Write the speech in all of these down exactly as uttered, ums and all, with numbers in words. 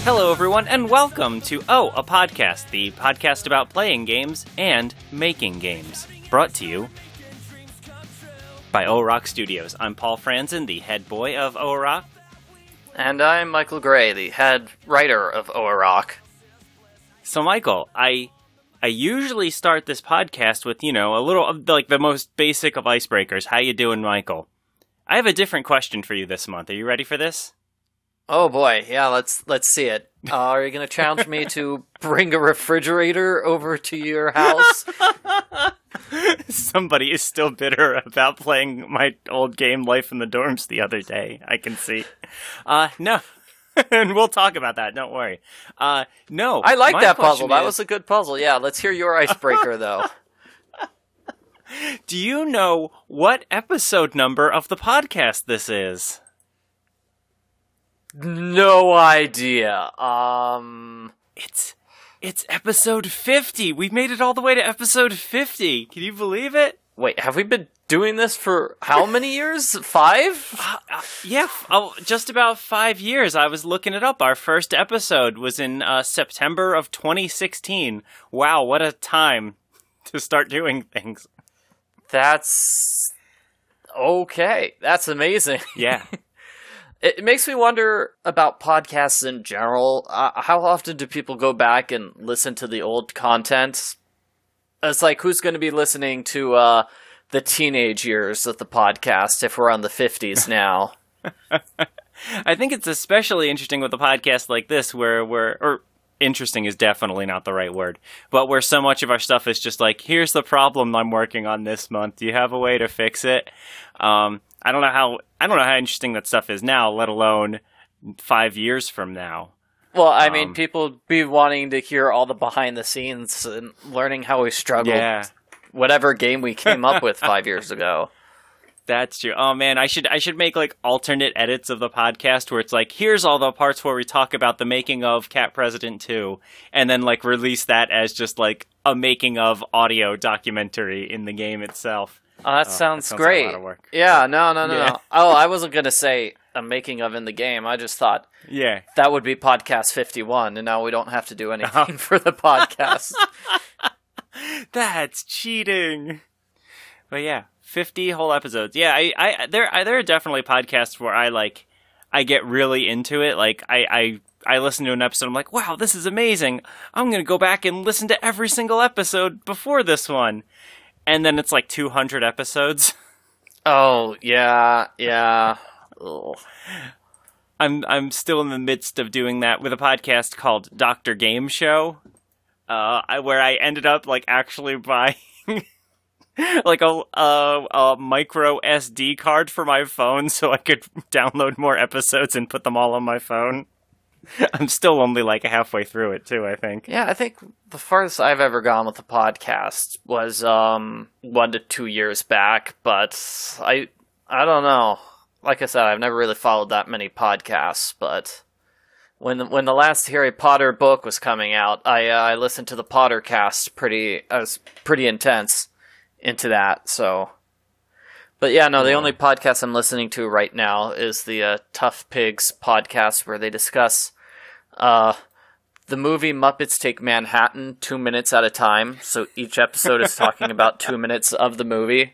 Hello, everyone, and welcome to Oh, a Podcast, the podcast about playing games and making games. Brought to you by O-Rock Studios. I'm Paul Franzen, the head boy of O-Rock. And I'm Michael Gray, the head writer of O-Rock. So, Michael, I I usually start this podcast with, you know, a little, like, the most basic of icebreakers. How you doing, Michael? I have a different question for you this month. Are you ready for this? Oh boy, yeah, let's let's see it. Uh, are you going to challenge me to bring a refrigerator over to your house? Somebody is still bitter about playing my old game Life in the Dorms the other day, I can see. Uh, no. And we'll talk about that, don't worry. Uh, no. I like that puzzle. Is... That was a good puzzle. Yeah, let's hear your icebreaker, though. Do you know what episode number of the podcast this is? No idea. Um, it's it's episode fifty. We've made it all the way to episode fifty. Can you believe it? Wait, have we been doing this for how many years? Five? Uh, uh, yeah, oh, just about five years. I was looking it up. Our first episode was in uh, September of twenty sixteen. Wow, what a time to start doing things. That's okay. That's amazing. Yeah. It makes me wonder about podcasts in general. Uh, how often do people go back and listen to the old content? It's like, who's going to be listening to uh, the teenage years of the podcast if we're on the fifties now? I think it's especially interesting with a podcast like this where we're... Or interesting is definitely not the right word, but where so much of our stuff is just like, here's the problem I'm working on this month. Do you have a way to fix it? Um... I don't know how I don't know how interesting that stuff is now, let alone five years from now. Well, I um, mean, people be wanting to hear all the behind the scenes and learning how we struggled. Yeah. Whatever game we came up with five years ago. That's true. Oh man, I should I should make like alternate edits of the podcast where it's like, here's all the parts where we talk about the making of Cat President two, and then like release that as just like a making of audio documentary in the game itself. Oh, that, oh, sounds that sounds great. like a lot of work. Yeah, no, no, no, yeah. no. Oh, I wasn't going to say a making of in the game. I just thought yeah, that would be podcast fifty-one, and now we don't have to do anything oh. for the podcast. That's cheating. But yeah, fifty whole episodes. Yeah, I, I, there, I, there are definitely podcasts where I like, I get really into it. Like, I, I, I listen to an episode, I'm like, wow, this is amazing. I'm going to go back and listen to every single episode before this one. And then it's like two hundred episodes. Oh, yeah, yeah. Ugh. I'm I'm still in the midst of doing that with a podcast called Doctor Game Show, uh, I, where I ended up like actually buying like a, a a micro S D card for my phone so I could download more episodes and put them all on my phone. I'm still only like halfway through it too, I think. Yeah, I think the farthest I've ever gone with the podcast was um one to two years back, but I I don't know. Like I said, I've never really followed that many podcasts, but when the, when the last Harry Potter book was coming out, I uh, I listened to the Pottercast pretty I was pretty intense into that, so But yeah, no, the only podcast I'm listening to right now is the uh, Tough Pigs podcast, where they discuss uh, the movie Muppets Take Manhattan two minutes at a time. So each episode is talking about two minutes of the movie.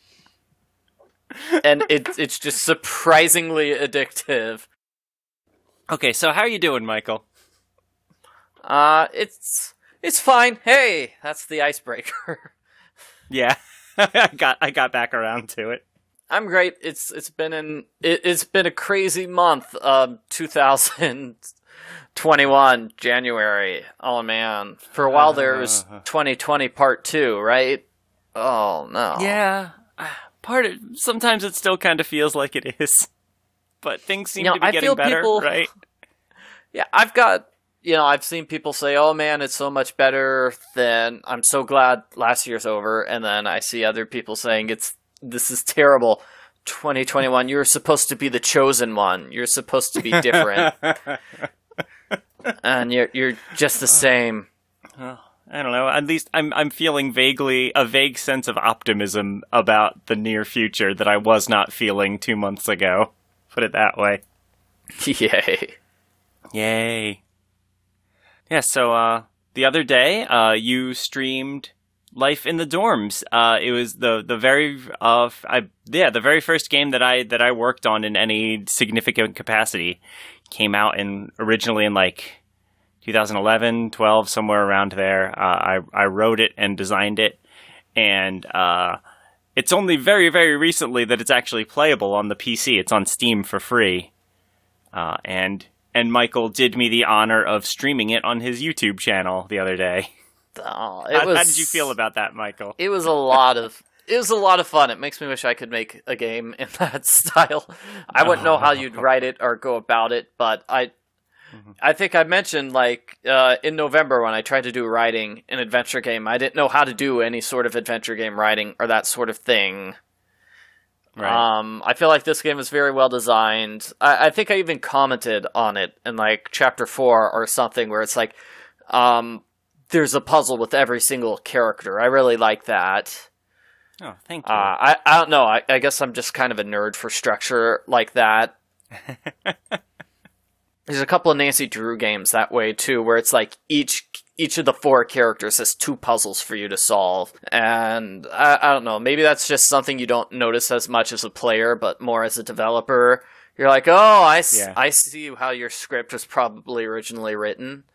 And it, it's just surprisingly addictive. Okay, so how are you doing, Michael? Uh, it's it's fine. Hey, that's the icebreaker. Yeah. I got I got back around to it. I'm great. It's it's been an it, it's been a crazy month. Um, two thousand twenty-one January. Oh man! For a while there was twenty twenty Part Two, right? Oh no. Yeah. Part of sometimes it still kind of feels like it is, but things seem you know, to be I getting feel better, people, right? Yeah, I've got. You know, I've seen people say, oh man, it's so much better than, I'm so glad last year's over. And then I see other people saying, it's this is terrible. twenty twenty-one, you're supposed to be the chosen one. You're supposed to be different. And you're you're just the same. Oh, I don't know. At least I'm I'm feeling vaguely, a vague sense of optimism about the near future that I was not feeling two months ago. Put it that way. Yay. Yay. Yeah, so uh, the other day, uh, you streamed Life in the Dorms. Uh, it was the the very uh, I yeah the very first game that I that I worked on in any significant capacity. Came out in originally in like two thousand eleven, twelve, somewhere around there. Uh, I I wrote it and designed it, and uh, it's only very very recently that it's actually playable on the P C. It's on Steam for free, uh, and. And Michael did me the honor of streaming it on his YouTube channel the other day. Oh, it how, was, how did you feel about that, Michael? It was a lot of it was a lot of fun. It makes me wish I could make a game in that style. I wouldn't know how you'd write it or go about it, but I mm-hmm. I think I mentioned like uh, in November when I tried to do writing an adventure game, I didn't know how to do any sort of adventure game writing or that sort of thing. Right. Um, I feel like this game is very well designed. I, I think I even commented on it in like chapter four or something where it's like, um, there's a puzzle with every single character. I really like that. Oh, thank you. Uh, I, I don't know. I, I guess I'm just kind of a nerd for structure like that. There's a couple of Nancy Drew games that way too, where it's like each each of the four characters has two puzzles for you to solve. And I, I don't know, maybe that's just something you don't notice as much as a player, but more as a developer. You're like, oh, I, yeah. I see how your script was probably originally written.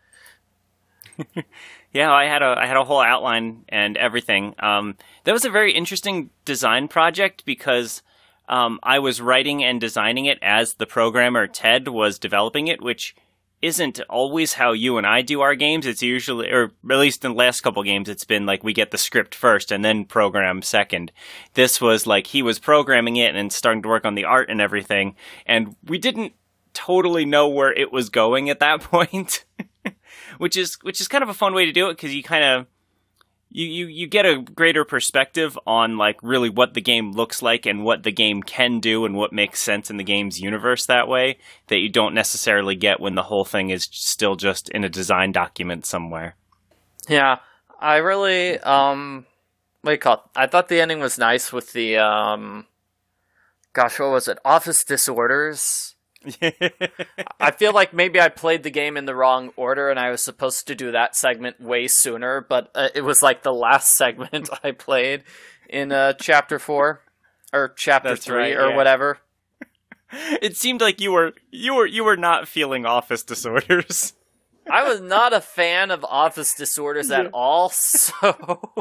Yeah, I had a I had a whole outline and everything. Um, that was a very interesting design project because um, I was writing and designing it as the programmer Ted was developing it, which isn't always how you and I do our games. It's usually, or at least in the last couple games, it's been like we get the script first and then program second. This was like he was programming it and starting to work on the art and everything, and we didn't totally know where it was going at that point, which is which is kind of a fun way to do it because you kind of you, you you get a greater perspective on like really what the game looks like and what the game can do and what makes sense in the game's universe that way that you don't necessarily get when the whole thing is still just in a design document somewhere. Yeah, I really um what do you call it? I thought the ending was nice with the um gosh, what was it? Office Disorders. I feel like maybe I played the game in the wrong order and I was supposed to do that segment way sooner, but uh, it was like the last segment I played in uh, chapter four or chapter That's three right, or yeah. whatever. It seemed like you were you were you were not feeling Office Disorders. I was not a fan of Office Disorders yeah. at all, so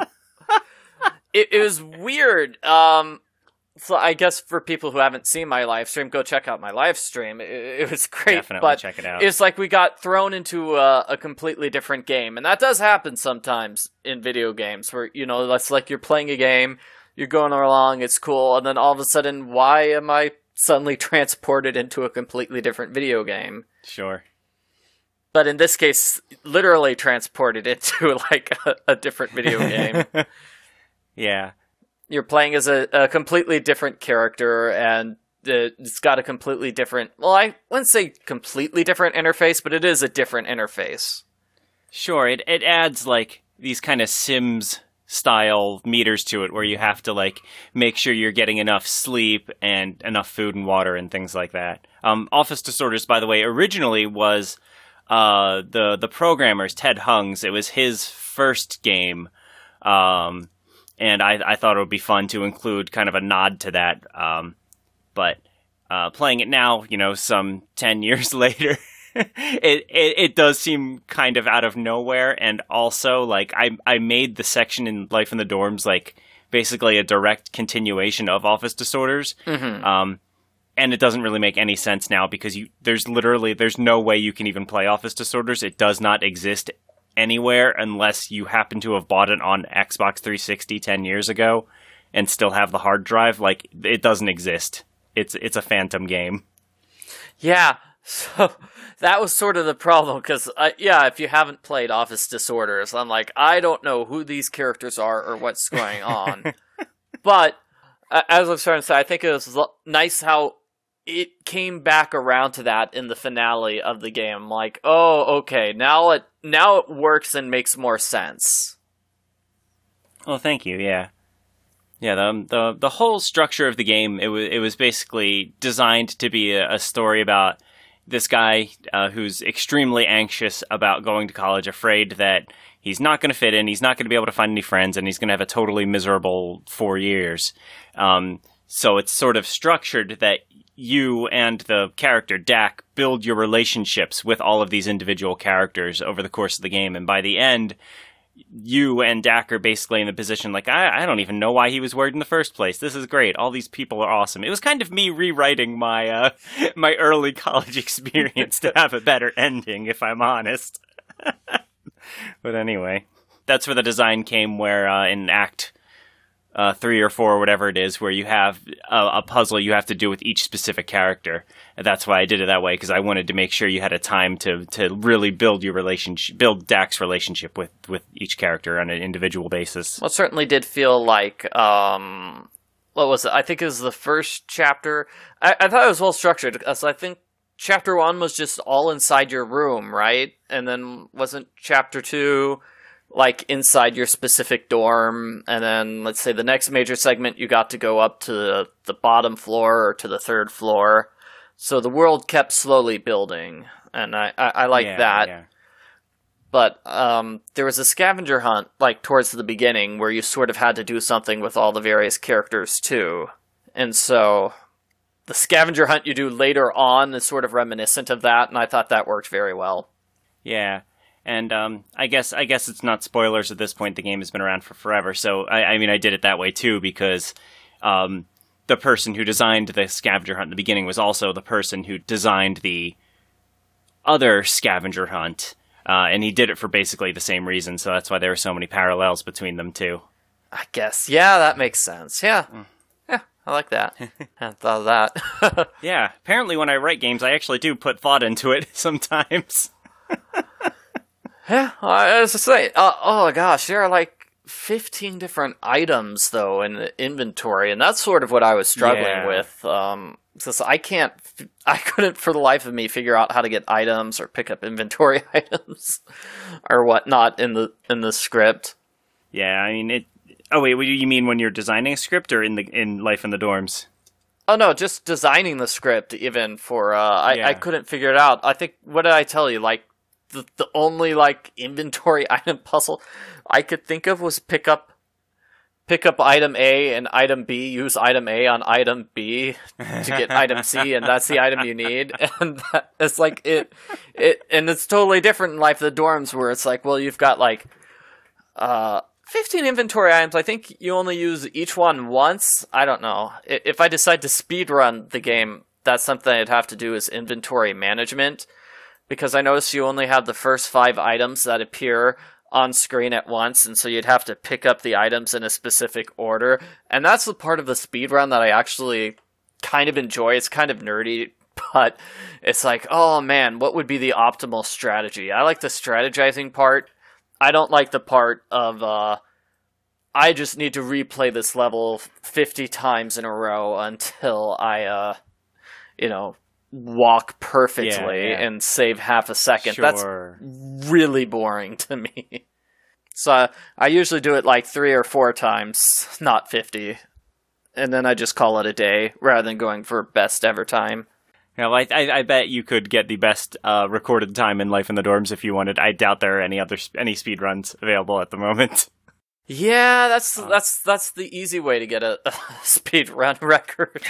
it, it was weird. Um So I guess for people who haven't seen my live stream, go check out my live stream. It, it was great, Definitely but check it out. It's like we got thrown into a, a completely different game, and that does happen sometimes in video games. Where you know, it's like you're playing a game, you're going along, it's cool, and then all of a sudden, why am I suddenly transported into a completely different video game? Sure. But in this case, literally transported into like a, a different video game. Yeah. You're playing as a, a completely different character, and it's got a completely different... Well, I wouldn't say completely different interface, but it is a different interface. Sure, it it adds, like, these kind of Sims-style meters to it, where you have to, like, make sure you're getting enough sleep and enough food and water and things like that. Um, Office Disorders, by the way, originally was uh, the, the programmer's, Ted Hung's. It was his first game, um... And I, I thought it would be fun to include kind of a nod to that. Um, but uh, playing it now, you know, some ten years later, it, it it does seem kind of out of nowhere. And also, like, I I made the section in Life in the Dorms, like, basically a direct continuation of Office Disorders. Mm-hmm. Um, and it doesn't really make any sense now because you there's literally, there's no way you can even play Office Disorders. It does not exist anywhere unless you happen to have bought it on Xbox three sixty ten years ago and still have the hard drive. Like, it doesn't exist. It's it's a phantom game. Yeah, so that was sort of the problem, because, uh, yeah, if you haven't played Office Disorders, I'm like, I don't know who these characters are or what's going on. But, uh, as I was trying to say, I think it was l- nice how it came back around to that in the finale of the game. Like, oh, okay, now it now it works and makes more sense. Well, thank you. Yeah, yeah. The the the whole structure of the game, it was it was basically designed to be a, a story about this guy uh, who's extremely anxious about going to college, afraid that he's not going to fit in, he's not going to be able to find any friends, and he's going to have a totally miserable four years. Um, so it's sort of structured that you and the character Dak build your relationships with all of these individual characters over the course of the game, and by the end, you and Dak are basically in the position like, I, I don't even know why he was worried in the first place. This is great. All these people are awesome. It was kind of me rewriting my uh, my early college experience to have a better ending, if I'm honest. But anyway, that's where the design came, where uh, in Act uh, three or four or whatever it is, where you have a, a puzzle you have to do with each specific character. And that's why I did it that way, because I wanted to make sure you had a time to, to really build your relationship, build Dak's relationship with, with each character on an individual basis. Well, it certainly did feel like, um, what was it? I think it was the first chapter. I, I thought it was well structured, because I think chapter one was just all inside your room, right? And then wasn't chapter two like inside your specific dorm? And then let's say the next major segment, you got to go up to the, the bottom floor or to the third floor. So the world kept slowly building, and I, I, I like yeah, that. Yeah. But um, there was a scavenger hunt, like, towards the beginning, where you sort of had to do something with all the various characters, too. And so the scavenger hunt you do later on is sort of reminiscent of that, and I thought that worked very well. Yeah. And um, I guess I guess it's not spoilers at this point. The game has been around for forever. So, I, I mean, I did it that way, too, because um, the person who designed the scavenger hunt in the beginning was also the person who designed the other scavenger hunt. Uh, and he did it for basically the same reason. So that's why there are so many parallels between them, too. I guess. Yeah, that makes sense. Yeah. Mm. Yeah, I like that. I thought of that. Yeah. Apparently, when I write games, I actually do put thought into it sometimes. Yeah, I was just saying, uh, oh gosh, there are like fifteen different items, though, in the inventory, and that's sort of what I was struggling yeah. with, um, because I can't, I couldn't for the life of me figure out how to get items or pick up inventory items or whatnot in the in the script. Yeah, I mean, it, oh wait, what do you mean when you're designing a script or in the in Life in the Dorms? Oh no, just designing the script, even for, uh, I, yeah. I couldn't figure it out. I think, what did I tell you, like, The, the only, like, inventory item puzzle I could think of was pick up pick up item A and item B, use item A on item B to get item C, and that's the item you need. And that, it's like, it, it, and it's totally different in Life of the Dorms, where it's like, well, you've got, like, uh, fifteen inventory items. I think you only use each one once. I don't know. If I decide to speedrun the game, that's something I'd have to do, is inventory management. Because I noticed you only have the first five items that appear on screen at once, and so you'd have to pick up the items in a specific order. And that's the part of the speedrun that I actually kind of enjoy. It's kind of nerdy, but it's like, oh man, what would be the optimal strategy? I like the strategizing part. I don't like the part of, uh, I just need to replay this level fifty times in a row until I, uh, you know, walk perfectly yeah, yeah. and save half a second. Sure. That's really boring to me. So uh, I usually do it like three or four times, not fifty. And then I just call it a day rather than going for best ever time. Yeah, well, I, I bet you could get the best uh, recorded time in Life in the Dorms if you wanted. I doubt there are any other any speedruns available at the moment. Yeah, that's uh, that's that's the easy way to get a, a speedrun record.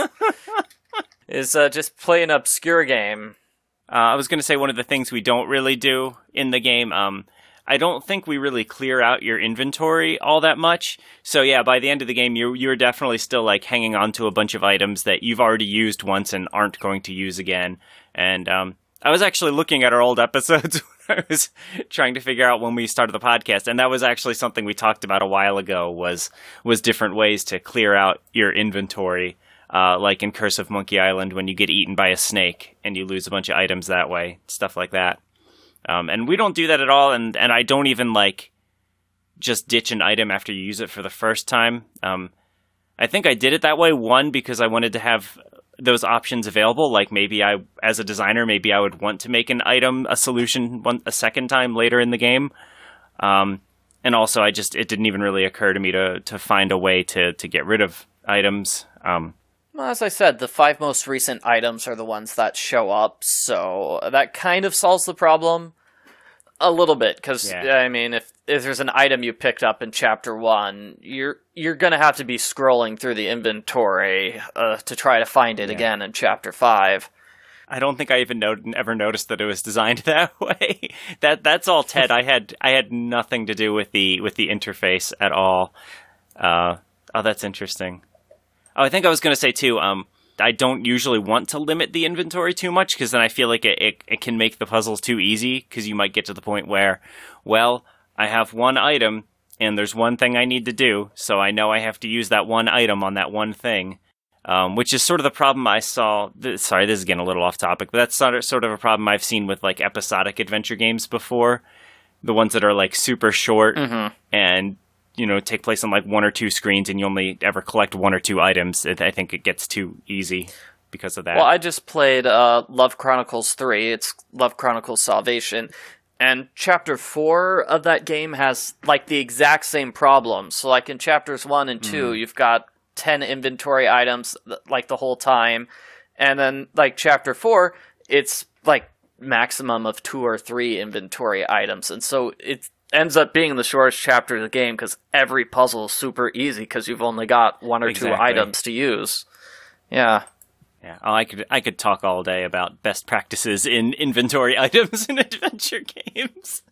Is uh, just play an obscure game. Uh, I was going to say one of the things we don't really do in the game, um, I don't think we really clear out your inventory all that much. So yeah, by the end of the game, you're, you're definitely still like hanging on to a bunch of items that you've already used once and aren't going to use again. And um, I was actually looking at our old episodes when I was trying to figure out when we started the podcast, and that was actually something we talked about a while ago, was was different ways to clear out your inventory. Uh, like in Curse of Monkey Island, when you get eaten by a snake and you lose a bunch of items that way, stuff like that. Um, and we don't do that at all, and, and I don't even, like, just ditch an item after you use it for the first time. Um, I think I did it that way, one, because I wanted to have those options available. Like, maybe I, as a designer, maybe I would want to make an item a solution one, a second time later in the game. Um, and also, I just, it didn't even really occur to me to, to find a way to, to get rid of items. Um, Well, as I said, the five most recent items are the ones that show up, so that kind of solves the problem a little bit. Because Yeah. I mean, if if there's an item you picked up in chapter one, you're you're gonna have to be scrolling through the inventory uh, to try to find it Yeah. again in chapter five. I don't think I even no- ever noticed that it was designed that way. that that's all Ted. I had I had nothing to do with the with the interface at all. Uh, oh, that's interesting. Oh, I think I was going to say too. Um, I don't usually want to limit the inventory too much because then I feel like it, it it can make the puzzles too easy. Because you might get to the point where, well, I have one item and there's one thing I need to do, so I know I have to use that one item on that one thing. Um, which is sort of the problem I saw. Th- sorry, this is getting a little off topic, but that's sort of, sort of a problem I've seen with like episodic adventure games before. The ones that are like super short Mm-hmm. and, you know, take place on like one or two screens and you only ever collect one or two items. It, I think it gets too easy because of that. Well, I just played uh, Love Chronicles three. It's Love Chronicles Salvation. And chapter four of that game has like the exact same problem. So like in chapters one and two, Mm. you've got ten inventory items like the whole time. And then like chapter four, it's like maximum of two or three inventory items. And so it ends up being the shortest chapter of the game because every puzzle is super easy because you've only got one or Exactly. two items to use. Yeah. Yeah, oh, I could I could talk all day about best practices in inventory items in adventure games.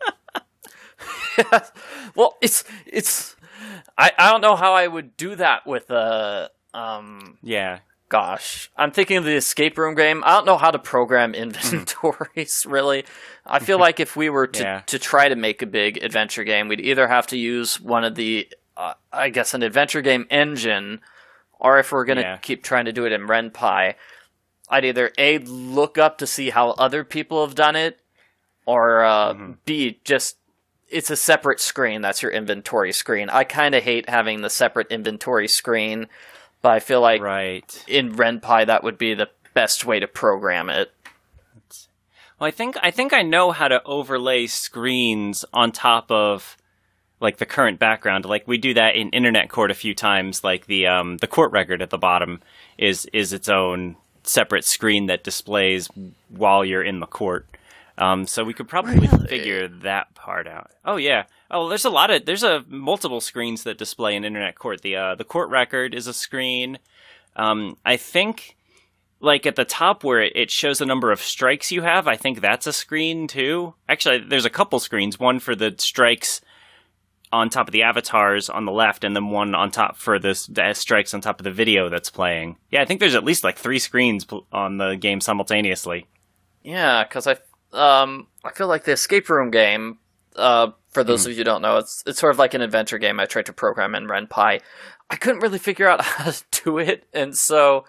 Well, it's it's I, I don't know how I would do that with a um Yeah. gosh. I'm thinking of the escape room game. I don't know how to program inventories really. I feel like if we were to Yeah. to try to make a big adventure game, we'd either have to use one of the uh, I guess an adventure game engine, or if we're going to Yeah. keep trying to do it in RenPy, I'd either A, look up to see how other people have done it, or uh, Mhm. B, just, it's a separate screen. That's your inventory screen. I kind of hate having the separate inventory screen, but I feel like Right. in RenPy that would be the best way to program it. Well, I think I think I know how to overlay screens on top of like the current background. Like we do that in Internet Court a few times. Like the um the court record at the bottom is is its own separate screen that displays while you're in the court. Um, so we could probably Really? figure that part out. Oh yeah. Oh, there's a lot of there's a multiple screens that display in Internet Court. The uh, the court record is a screen. Um, I think. Like at the top where it shows the number of strikes you have, I think that's a screen too. Actually, there's a couple screens. One for the strikes on top of the avatars on the left, and then one on top for the, the strikes on top of the video that's playing. Yeah, I think there's at least like three screens pl- on the game simultaneously. Yeah, because I, um, I feel like the escape room game, uh, for those Mm. of you who don't know, it's it's sort of like an adventure game I tried to program in RenPy. I couldn't really figure out how to do it, and so,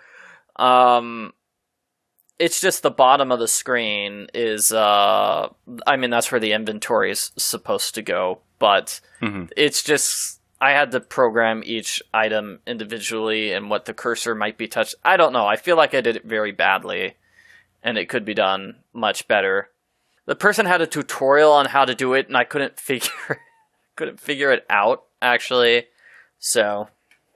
um, it's just the bottom of the screen is, uh, I mean, that's where the inventory is supposed to go, but Mm-hmm. it's just, I had to program each item individually and what the cursor might be touched. I don't know. I feel like I did it very badly, and it could be done much better. The person had a tutorial on how to do it, and I couldn't figure couldn't figure it out, actually. So,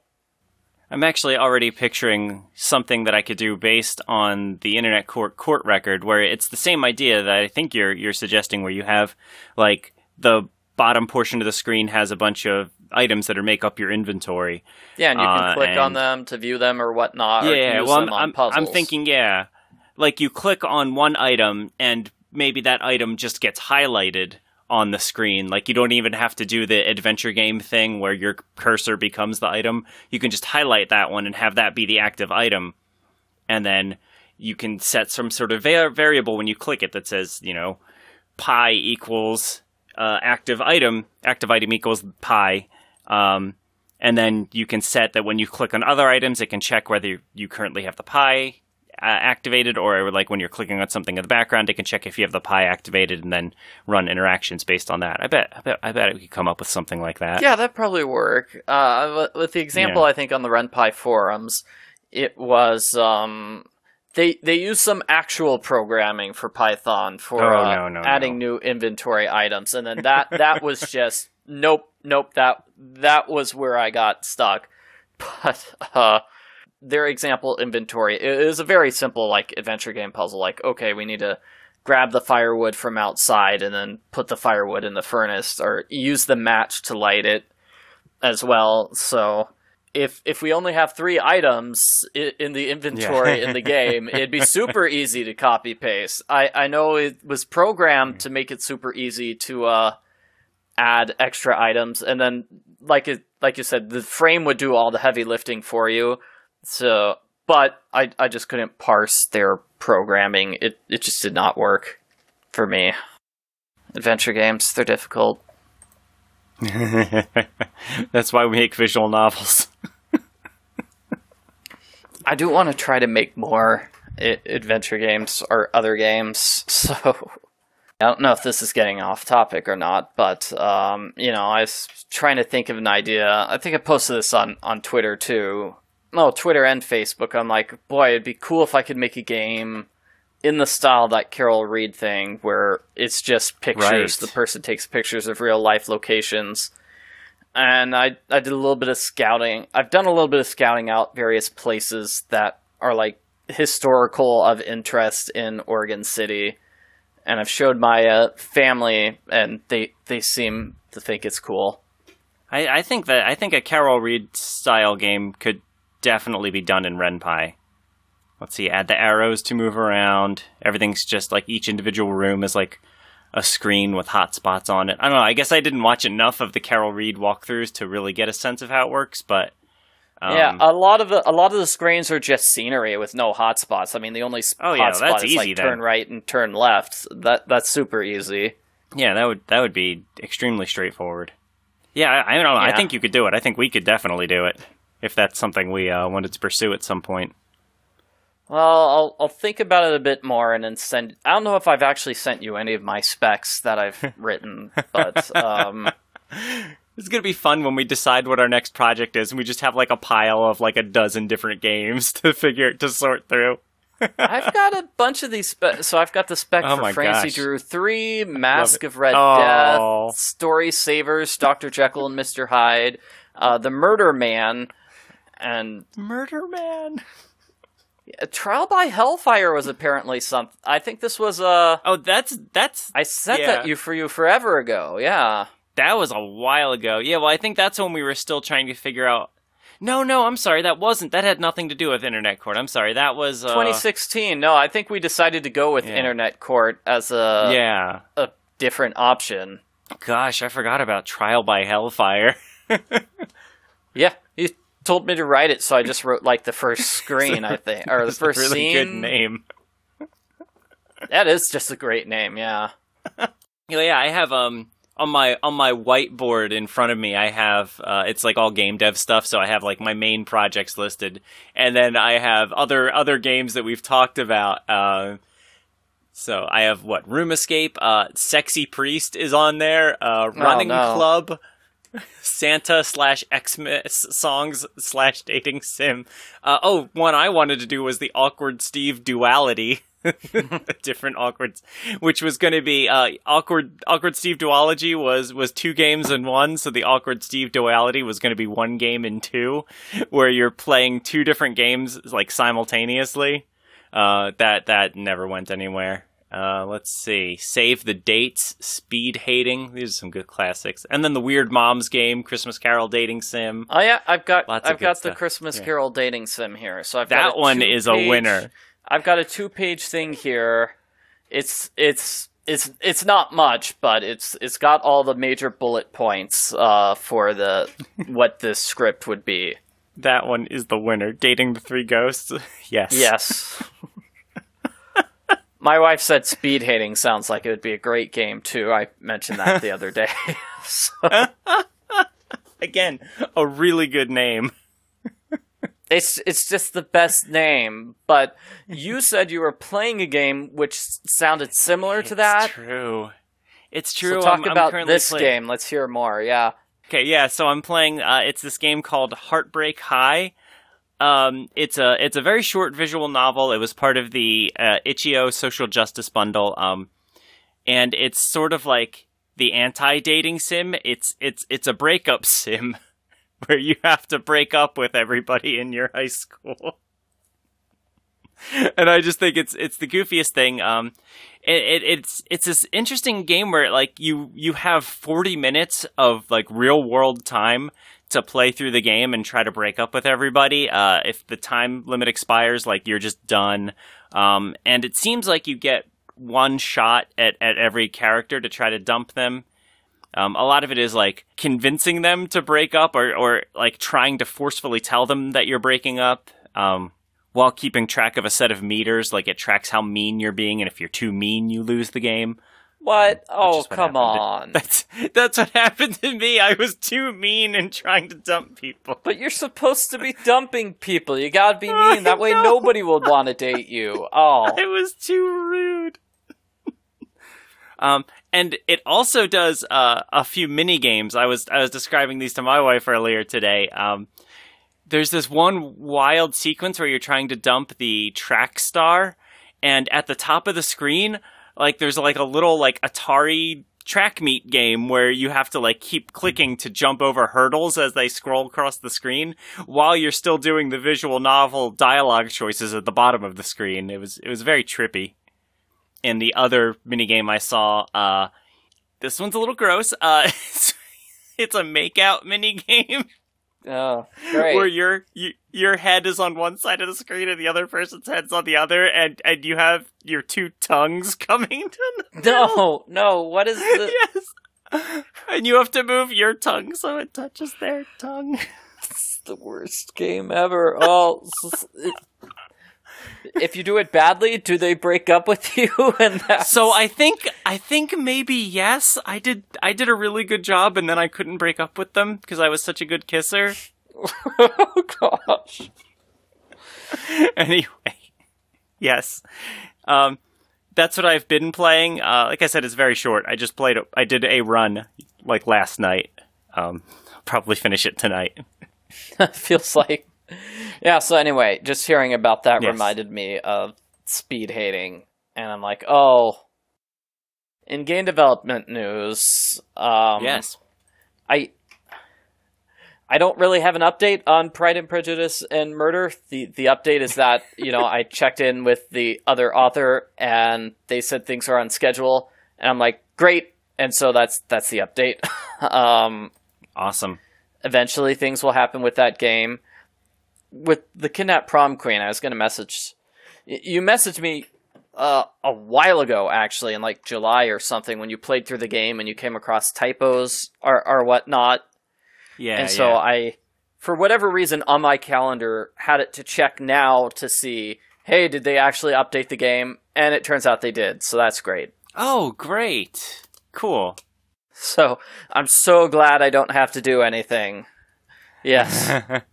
I'm actually already picturing something that I could do based on the Internet Court court record, where it's the same idea that I think you're you're suggesting, where you have like the bottom portion of the screen has a bunch of items that are make up your inventory. yeah, and you can Uh, click on and- them to view them or whatnot, or Yeah, use well, them I'm, on I'm, puzzles. I'm thinking, yeah, like you click on one item and maybe that item just gets highlighted on the screen. Like you don't even have to do the adventure game thing where your cursor becomes the item. You can just highlight that one and have that be the active item. And then you can set some sort of va- variable when you click it that says, you know, pi equals uh, active item, active item equals pi. Um, and then you can set that when you click on other items, it can check whether you currently have the pi uh, activated, or like when you're clicking on something in the background, it can check if you have the pi activated and then run interactions based on that. I bet, I bet, I bet we could come up with something like that. Yeah, that'd probably work. Uh, with the example, Yeah. I think on the RenPy forums, it was um, they they used some actual programming for Python for Oh, uh, no, no, adding no. new inventory items, and then that that was just nope, nope. That that was where I got stuck. But uh, their example inventory is a very simple, like, adventure game puzzle. Like, okay, we need to grab the firewood from outside and then put the firewood in the furnace, or use the match to light it as well. So if if we only have three items in the inventory yeah. in the game, it'd be super easy to copy paste. I, I know it was programmed to make it super easy to uh, add extra items, and then like it like you said, the frame would do all the heavy lifting for you. So, but I I just couldn't parse their programming. It it just did not work for me. Adventure games, they're difficult. That's why we make visual novels. I do want to try to make more I- adventure games or other games, so I don't know if this is getting off topic or not, but, um, you know, I was trying to think of an idea. I think I posted this on, on Twitter, too. No, Twitter and Facebook. I'm like, boy, it'd be cool if I could make a game in the style of that Carol Reed thing, where it's just pictures. Right. The person takes pictures of real-life locations. And I I did a little bit of scouting. I've done a little bit of scouting out various places that are, like, historical of interest in Oregon City. And I've showed my uh, family, and they they seem to think it's cool. I, I think that I think a Carol Reed style game could definitely be done in Ren'Py. Let's see, add the arrows to move around. Everything's just like each individual room is like a screen with hotspots on it. I don't know. I guess I didn't watch enough of the Carol Reed walkthroughs to really get a sense of how it works, but um, yeah, a lot of the a lot of the screens are just scenery with no hotspots. I mean, the only oh, yeah, hotspot is easy, like then. turn right and turn left. That that's super easy. Yeah, that would that would be extremely straightforward. Yeah, I, I don't know. Yeah. I think you could do it. I think we could definitely do it if that's something we uh, wanted to pursue at some point. Well, I'll I'll think about it a bit more and then send. I don't know if I've actually sent you any of my specs that I've written, but um, it's gonna be fun when we decide what our next project is, and we just have like a pile of like a dozen different games to figure to sort through. I've got a bunch of these specs. So I've got the spec oh for Francie gosh. Drew three, Mask of Red oh. Death, Story Savers, Doctor Jekyll and Mister Hyde, uh, the Murder Man, and Murder Man. Trial by Hellfire was apparently something. I think this was a. Uh, oh, that's that's. I sent yeah. that you for you forever ago. Yeah, that was a while ago. Yeah, well, I think that's when we were still trying to figure out. No, no, I'm sorry, that wasn't. That had nothing to do with Internet Court. I'm sorry, that was uh... twenty sixteen. No, I think we decided to go with yeah. Internet Court as a yeah a different option. Gosh, I forgot about Trial by Hellfire. Yeah. You told me to write it, so I just wrote like the first screen, I think, or the first a really scene. Good name. That is just a great name, yeah. Yeah, I have um on my on my whiteboard in front of me. I have uh, it's like all game dev stuff, so I have like my main projects listed, and then I have other other games that we've talked about. Uh, so I have what Room Escape, uh, Sexy Priest is on there, uh, Running oh, no. Club. Santa slash Xmas songs slash dating sim. Uh, oh, one I wanted to do was the Awkward Steve Duality. Different awkward, which was going to be uh, awkward. Awkward Steve Duology was was two games in one, so the Awkward Steve Duality was going to be one game in two, where you're playing two different games like simultaneously. Uh, that that never went anywhere. Uh, let's see. Save the Dates, Speed Hating. These are some good classics. And then the Weird Moms game, Christmas Carol Dating Sim. Oh yeah, I've got Lots I've got stuff. the Christmas yeah. Carol Dating Sim here. So I've that got a one is page, a winner. I've got a two-page thing here. It's it's it's it's not much, but it's it's got all the major bullet points uh, for the what this script would be. That one is the winner. Dating the Three Ghosts. Yes. Yes. My wife said Speed Hating sounds like it would be a great game, too. I mentioned that the other day. So. Again, a really good name. It's it's just the best name, but you said you were playing a game which sounded similar to that. It's true. It's true. So talk I'm, about I'm this play- game. Let's hear more, yeah. Okay, yeah, so I'm playing, uh, it's this game called Heartbreak High. Um, it's a it's a very short visual novel. It was part of the uh, itch dot io Social Justice Bundle, um, and it's sort of like the anti-dating sim. It's it's it's a breakup sim, where you have to break up with everybody in your high school. And I just think it's it's the goofiest thing. Um, it, it it's it's this interesting game where like you you have forty minutes of like real world time to play through the game and try to break up with everybody. Uh, if the time limit expires, like you're just done. Um, and it seems like you get one shot at at every character to try to dump them. Um, a lot of it is like convincing them to break up, or or like trying to forcefully tell them that you're breaking up. Um. While keeping track of a set of meters, like it tracks how mean you're being, and if you're too mean, you lose the game. What? Oh, what come on. That's that's what happened to me. I was too mean and trying to dump people. But you're supposed to be dumping people. You gotta be mean. That way nobody will want to date you. Oh. I was too rude. um, and it also does uh, a few mini games. I was I was describing these to my wife earlier today. Um. There's this one wild sequence where you're trying to dump the track star, and at the top of the screen, like there's like a little like Atari track meet game where you have to like keep clicking to jump over hurdles as they scroll across the screen while you're still doing the visual novel dialogue choices at the bottom of the screen. It was it was very trippy. And the other minigame I saw, uh, this one's a little gross. Uh, it's, it's a makeout minigame. Oh, great. Where your you, your head is on one side of the screen and the other person's head's on the other, and, and you have your two tongues coming to the No, no, what is the... Yes. And you have to move your tongue so it touches their tongue. It's the worst game ever. Oh, if you do it badly, do they break up with you? And that's... So I think I think maybe yes. I did I did a really good job, and then I couldn't break up with them because I was such a good kisser. Oh gosh. Anyway, yes, um, that's what I've been playing. Uh, like I said, it's very short. I just played. I did a run like last night. Um, I'll probably finish it tonight. Feels like. Yeah, so anyway, just hearing about that yes. reminded me of speed hating, and I'm like, oh. In game development news, um, yes, I I don't really have an update on Pride and Prejudice and Murder. The the update is that, you know, I checked in with the other author, and they said things are on schedule, and I'm like, great, and so that's that's the update. um, awesome. Eventually, things will happen with that game. With the Kidnap Prom Queen, I was going to message... You messaged me uh, a while ago, actually, in like July or something, when you played through the game and you came across typos or, or whatnot. Yeah, And so yeah. I, for whatever reason, on my calendar, had it to check now to see, hey, did they actually update the game? And it turns out they did, so that's great. Oh, great. Cool. So I'm so glad I don't have to do anything. Yes.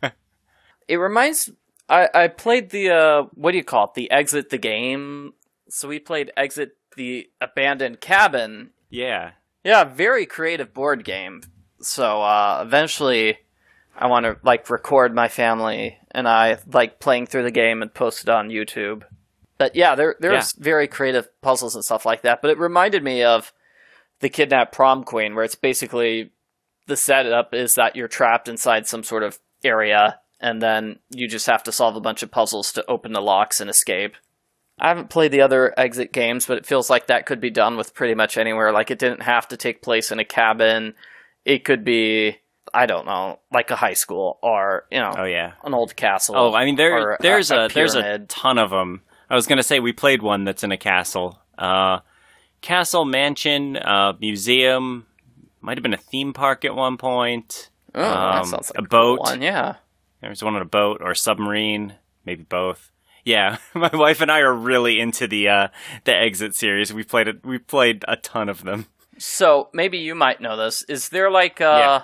It reminds... I, I played the, uh, what do you call it? The Exit the Game. So we played Exit the Abandoned Cabin. Yeah. Yeah, very creative board game. So, uh, eventually I want to, like, record my family and I, like, playing through the game and post it on YouTube. But yeah, there there's yeah. very creative puzzles and stuff like that. But it reminded me of the Kidnap Prom Queen, where it's basically... The setup is that you're trapped inside some sort of area, and then you just have to solve a bunch of puzzles to open the locks and escape. I haven't played the other Exit games, but it feels like that could be done with pretty much anywhere. Like, it didn't have to take place in a cabin. It could be, I don't know, like a high school or, you know, oh, yeah. an old castle. Oh, I mean, there there's a, a, a there's a ton of them. I was going to say we played one that's in a castle. Uh, castle, mansion, uh, museum, might have been a theme park at one point. Oh, um, that sounds like a boat. Cool one, yeah. There's one on a boat or a submarine, maybe both. Yeah, my wife and I are really into the uh, the Exit series. We played it. We played a ton of them. So maybe you might know this. Is there like, uh, yeah.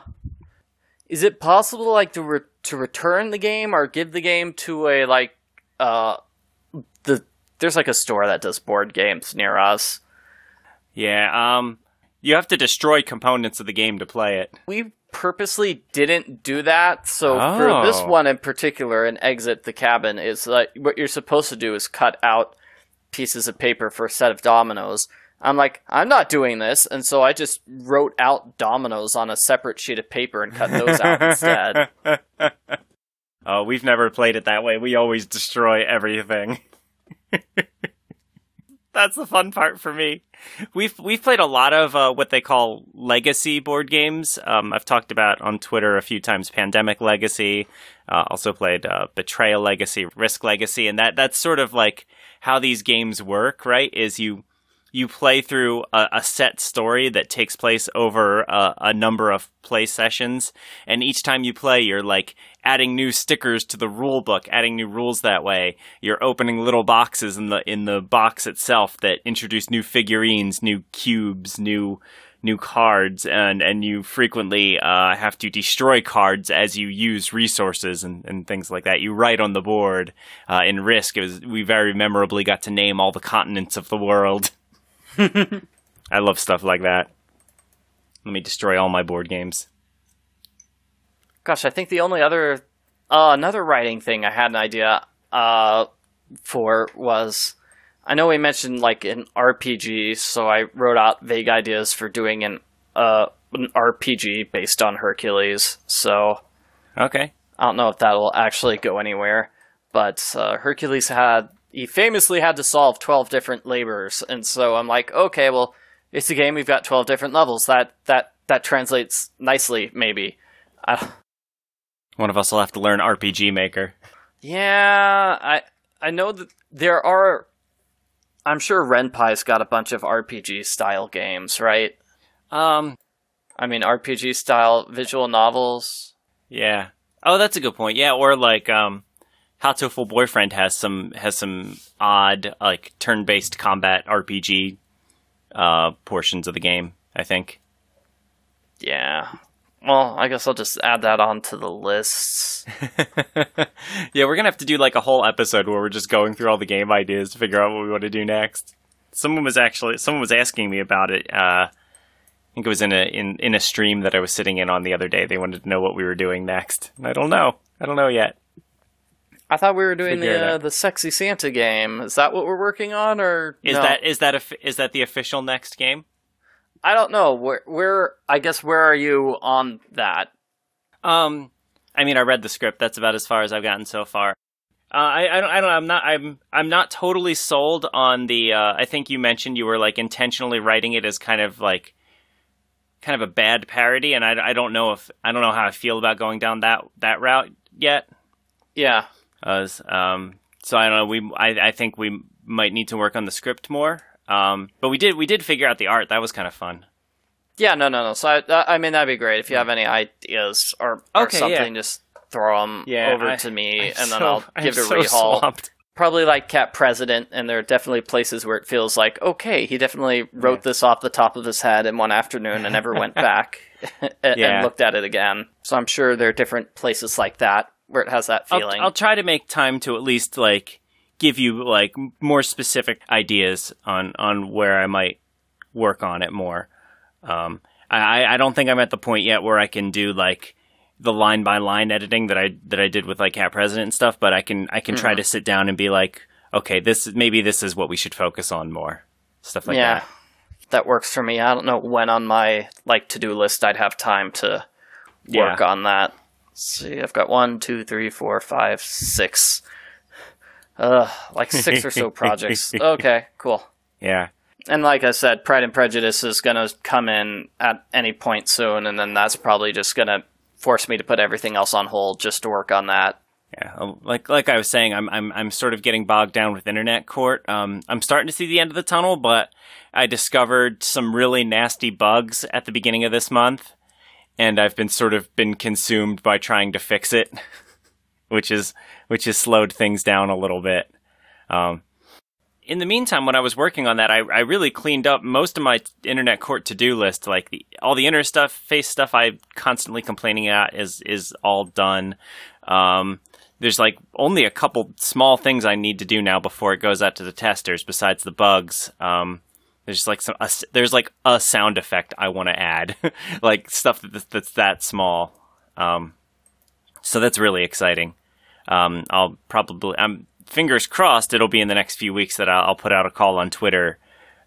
is it possible like to re- to return the game or give the game to a like uh the there's like a store that does board games near us. Yeah, um, you have to destroy components of the game to play it. We purposely didn't do that, so oh. for this one in particular, in Exit the Cabin, is like what you're supposed to do is cut out pieces of paper for a set of dominoes, I'm like, I'm not doing this, and so I just wrote out dominoes on a separate sheet of paper and cut those out instead. Oh, we've never played it that way. We always destroy everything. That's the fun part for me. We've we've played a lot of uh, what they call legacy board games. Um, I've talked about on Twitter a few times Pandemic Legacy. Uh, also played uh, Betrayal Legacy, Risk Legacy, and that that's sort of like how these games work, right? Is you you play through a, a set story that takes place over a, a number of play sessions, and each time you play, you're like adding new stickers to the rule book, adding new rules that way. You're opening little boxes in the in the box itself that introduce new figurines, new cubes, new new cards, and and you frequently uh, have to destroy cards as you use resources and, and things like that. You write on the board. Uh, in Risk, it was we very memorably got to name all the continents of the world. I love stuff like that. Let me destroy all my board games. Gosh, I think the only other uh, another writing thing I had an idea uh, for was, I know we mentioned like an R P G, so I wrote out vague ideas for doing an uh, an R P G based on Hercules. So okay, I don't know if that will actually go anywhere, but uh, Hercules had he famously had to solve twelve different labors, and so I'm like, okay, well, it's a game. We've got twelve different levels. That that that translates nicely, maybe. I, One of us will have to learn R P G Maker. Yeah, I I know that there are. I'm sure Renpai's got a bunch of R P G style games, right? Um, I mean, R P G style visual novels. Yeah. Oh, that's a good point. Yeah, or like um, How to Full Boyfriend has some has some odd like turn-based combat R P G uh portions of the game, I think. Yeah. Well, I guess I'll just add that onto the lists. Yeah, we're gonna have to do like a whole episode where we're just going through all the game ideas to figure out what we want to do next. Someone was actually someone was asking me about it. Uh, I think it was in a in, in a stream that I was sitting in on the other day. They wanted to know what we were doing next. And I don't know. I don't know yet. I thought we were doing Figure it the uh, out. the Sexy Santa game. Is that what we're working on, or Is no? that is that a, is that the official next game? I don't know. Where where I guess where are you on that? Um, I mean, I read the script. That's about as far as I've gotten so far. Uh, I, I don't, I don't, I'm not, I'm, I'm not totally sold on the. Uh, I think you mentioned you were like intentionally writing it as kind of like, kind of a bad parody, and I, I don't know if I don't know how I feel about going down that that route yet. Yeah. Uh, um, so I don't know. We, I, I think we might need to work on the script more. Um, but we did, we did figure out the art. That was kind of fun. Yeah. No. No. No. So I, I mean, that'd be great if you have any ideas or, or Okay, something. yeah. Just throw them Yeah, over I- to me, I'm and then so- I'll I'm give it a so rehaul. swamped. Probably like Cat President, and there are definitely places where it feels like, okay, he definitely wrote Yeah. this off the top of his head in one afternoon and never went back and, Yeah. and looked at it again. So I'm sure there are different places like that where it has that I'll, feeling. I'll try to make time to at least like give you like m- more specific ideas on, on where I might work on it more. Um, I, I don't think I'm at the point yet where I can do like the line by line editing that I that I did with like Cat President and stuff, but I can I can try Mhm. to sit down and be like, okay, this maybe this is what we should focus on more. Stuff like yeah, that. that works for me. I don't know when on my like to-do list I'd have time to work Yeah. on that. Let's see, I've got one, two, three, four, five, six. Uh, like six or so projects. Okay, cool. Yeah. And like I said, Pride and Prejudice is going to come in at any point soon, and then that's probably just going to force me to put everything else on hold just to work on that. Yeah, um, like like I was saying, I'm I'm I'm sort of getting bogged down with Internet Court. Um, I'm starting to see the end of the tunnel, but I discovered some really nasty bugs at the beginning of this month, and I've been sort of been consumed by trying to fix it, which is which has slowed things down a little bit. Um, in the meantime, when I was working on that, I I really cleaned up most of my Internet Court to do list. Like the, all the inner stuff, face stuff, I'm constantly complaining at is is all done. Um, There's like only a couple small things I need to do now before it goes out to the testers. Besides the bugs, um, there's like some a, there's like a sound effect I want to add, like stuff that, that's that small. Um, so that's really exciting. Um, I'll probably I'm fingers crossed it'll be in the next few weeks that I'll, I'll put out a call on Twitter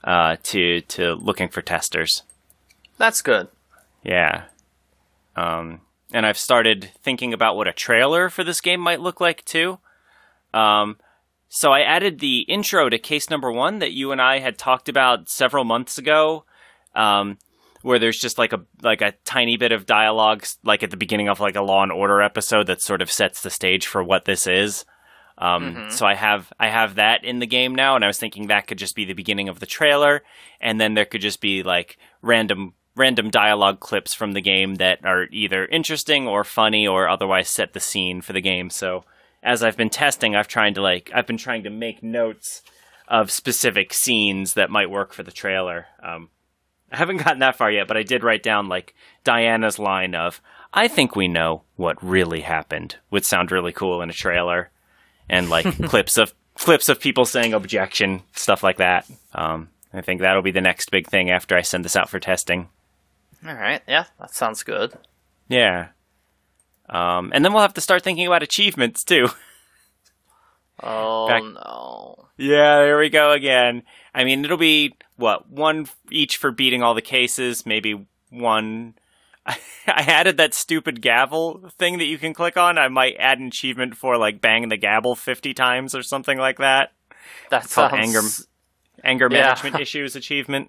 uh, to to looking for testers. That's good. Yeah. Um, and I've started thinking about what a trailer for this game might look like, too. Um, so I added the intro to case number one that you and I had talked about several months ago, um, where there's just like a like a tiny bit of dialogue, like at the beginning of like a Law and Order episode that sort of sets the stage for what this is. Um, mm-hmm. So I have I have that in the game now, and I was thinking that could just be the beginning of the trailer, and then there could just be like random random dialogue clips from the game that are either interesting or funny or otherwise set the scene for the game. So as I've been testing, I've trying to like I've been trying to make notes of specific scenes that might work for the trailer. Um, I haven't gotten that far yet, but I did write down like Diana's line of "I think we know what really happened" would sound really cool in a trailer, and like clips of clips of people saying objection, stuff like that. Um, I think that'll be the next big thing after I send this out for testing. All right, yeah, that sounds good. Yeah. Um, and then we'll have to start thinking about achievements, too. Oh, Back- no. Yeah, there we go again. I mean, it'll be, what, one each for beating all the cases, maybe one... I added that stupid gavel thing that you can click on. I might add an achievement for, like, bang the gavel fifty times or something like that. That sounds... Anger, anger yeah. management issues achievement.